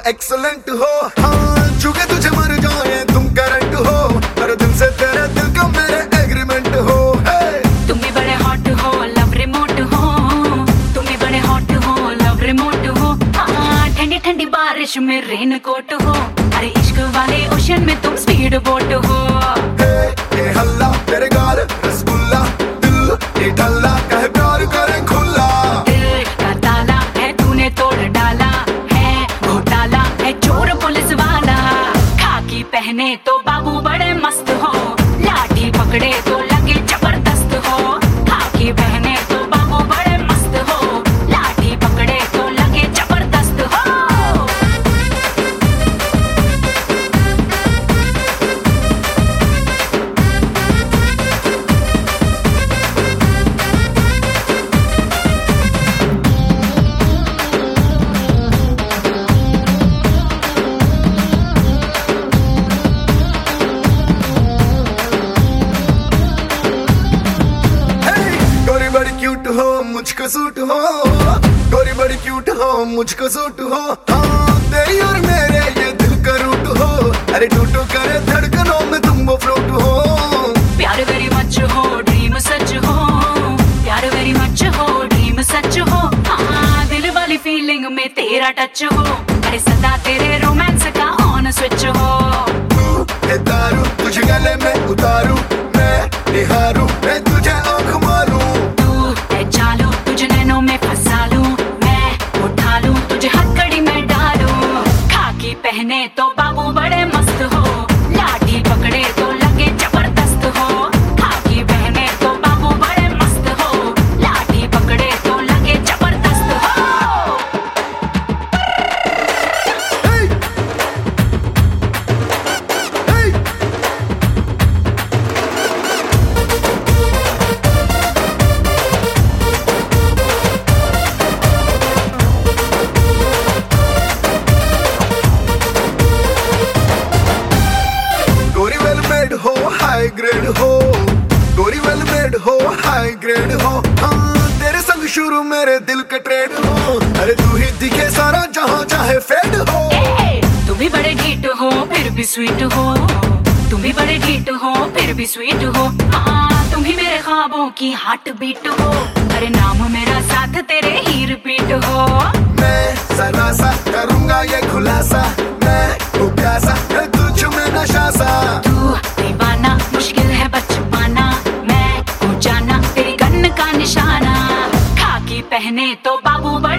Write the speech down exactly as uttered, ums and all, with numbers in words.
Excellent हो। हाँ चुके तुझे मर जाए तुम करंट हो, पर दिन से तेरे दिल का मेरे एग्रीमेंट हो। तुम भी बड़े हॉट हो लव रिमोट हो, तुम भी बड़े हॉट हो लव रिमोट हो। हाँ ठंडी ठंडी बारिश में रेन कोट हो, अरे इश्क वाले ओशन में तुम स्पीड बोट हो। ये हल्ला तेरे गाल रसगुल्ला, दिल ये ढल्ला कहे प्यार करे खुला। दिल का ताला है तूने तोड़ डाला है, घोटाला है चोर पुलिस वाला। खाकी पहने तो बाबू बड़े मस्त हो, लाठी पकड़े तो लगे जबरदस्त हो। खाकी पहने तो बाबू बड़े मस्त हो, लाठी पकड़े तो लगे जबरदस्त हो। क्यूट हो मुझको सूट हो, गोरी बड़ी क्यूट हो मुझको सूट हो। हाँ तेरी और मेरे ये दिल का रूट हो, अरे टूटो करे धड़कनों में तुम वो फ्लूट हो। प्यार वेरी मच हो ड्रीम सच हो, प्यार वेरी मच हो ड्रीम सच हो। हाँ दिल वाली फीलिंग में तेरा टच हो, अरे सदा तेरे रोमांस का ऑन स्विच हो। तू है दारू तुझे गले में उतारू, मैं निहारू मैं तुझे आँख मारूं। चालू तुझे नैनों में फंसा लूं, मैं उठा लूं तुझे हथकड़ी में डालूं। खाकी पहने तो बाबू बड़े मस्त हो, लाठी पकड़े तो लगे जबरदस्त हो। खाकी पहने तो बाबू बड़े मस्त हो, लाठी पकड़े तो लगे जबरदस्त हो। hey! hey! हो हाई ग्रेड हो, गोरी वेल मेड हो हाई ग्रेड हो। हाँ तेरे संग शुरू मेरे दिल का ट्रेड हो, अरे तू ही दिखे सारा जहां चाहे फेड हो। तुम भी बड़े ढीठ हो फिर भी स्वीट हो, तुम भी बड़े ढीठ हो फिर भी स्वीट हो। हाँ तुम ही मेरे ख्वाबों की हार्ट बीट हो, अरे नाम मेरा साथ तेरे ही रिपीट हो। मैं सरा सा करूंगा ये खुलासा, मैं वो प्यासा है तुझ में नशा सा। तू दीवाना मुश्किल है बच पाना, मैं हो जाना तेरी गन का निशाना। खाकी पहने तो बाबू